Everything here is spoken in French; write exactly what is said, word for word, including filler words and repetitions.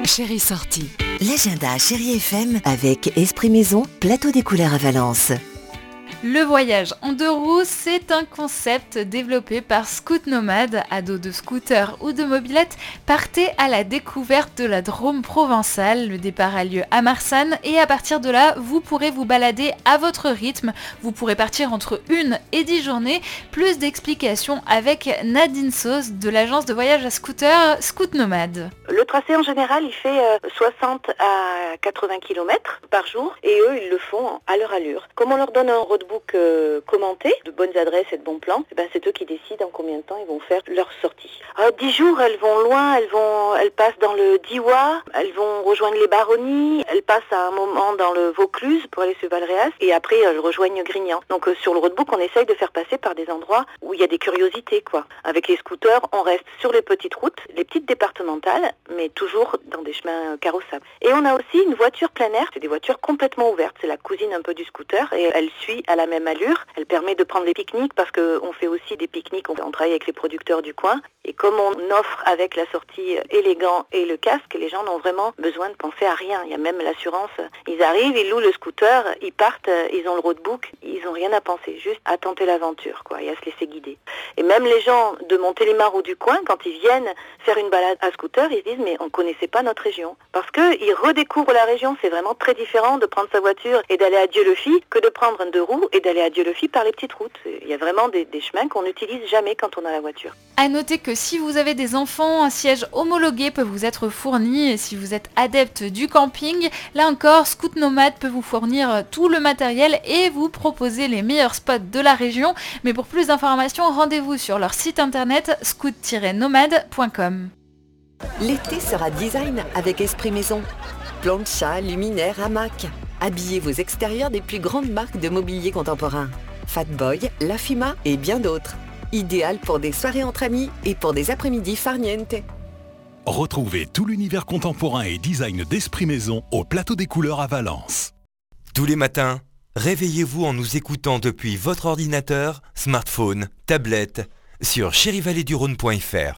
Chérie Sortie. L'agenda Chérie F M avec Esprit Maison, plateau des couleurs à Valence. Le voyage en deux roues, c'est un concept développé par Scoot Nomade. À dos de scooter ou de mobilette, partez à la découverte de la Drôme provençale. Le départ a lieu à Marsanne et à partir de là, vous pourrez vous balader à votre rythme. Vous pourrez partir entre une et dix journées. Plus d'explications avec Nadine Sauce de l'agence de voyage à scooter Scoot Nomade. Le tracé en général, il fait euh, soixante à quatre-vingts kilomètres par jour et eux, ils le font à leur allure. Comme on leur donne un roadbook euh, commenté, de bonnes adresses et de bons plans, eh ben, c'est eux qui décident en combien de temps ils vont faire leur sortie. À dix jours, elles vont loin, elles vont, elles passent dans le Diois, elles vont rejoindre les Baronnies, elles passent à un moment dans le Vaucluse pour aller sur Valréas et après elles rejoignent Grignan. Donc euh, sur le roadbook, on essaye de faire passer par des endroits où il y a des curiosités, quoi. Avec les scooters, on reste sur les petites routes, les petites départementales, mais toujours dans des chemins carrossables. Et on a aussi une voiture plein air, c'est des voitures complètement ouvertes, c'est la cousine un peu du scooter et elle suit à la même allure. Elle permet de prendre les pique-niques parce qu'on fait aussi des pique-niques, on travaille avec les producteurs du coin. Et comme on offre avec la sortie et les gants et le casque, les gens n'ont vraiment besoin de penser à rien. Il y a même l'assurance. Ils arrivent, ils louent le scooter, ils partent, ils ont le roadbook, ils n'ont rien à penser, juste à tenter l'aventure, quoi, et à se laisser guider. Et même les gens de Montélimar ou du coin, quand ils viennent faire une balade à scooter, ils se disent mais on connaissait pas notre région. Parce qu'ils redécouvrent la région, c'est vraiment très différent de prendre sa voiture et d'aller à Dieulefit que de prendre un deux roues et d'aller à Dieulefit par les petites routes. Il y a vraiment des, des chemins qu'on n'utilise jamais quand on a la voiture. À noter que si vous avez des enfants, un siège homologué peut vous être fourni et si vous êtes adepte du camping, là encore, Scoot Nomade peut vous fournir tout le matériel et vous proposer les meilleurs spots de la région. Mais pour plus d'informations, rendez-vous sur leur site internet scoot tiret nomade point com. L'été sera design avec Esprit Maison. Plancha, luminaires, hamac. Habillez vos extérieurs des plus grandes marques de mobilier contemporain. Fatboy, Lafima et bien d'autres. Idéal pour des soirées entre amis et pour des après-midi farniente. Retrouvez tout l'univers contemporain et design d'Esprit Maison au plateau des couleurs à Valence. Tous les matins, réveillez-vous en nous écoutant depuis votre ordinateur, smartphone, tablette, sur chérivaletdurrhône point f r.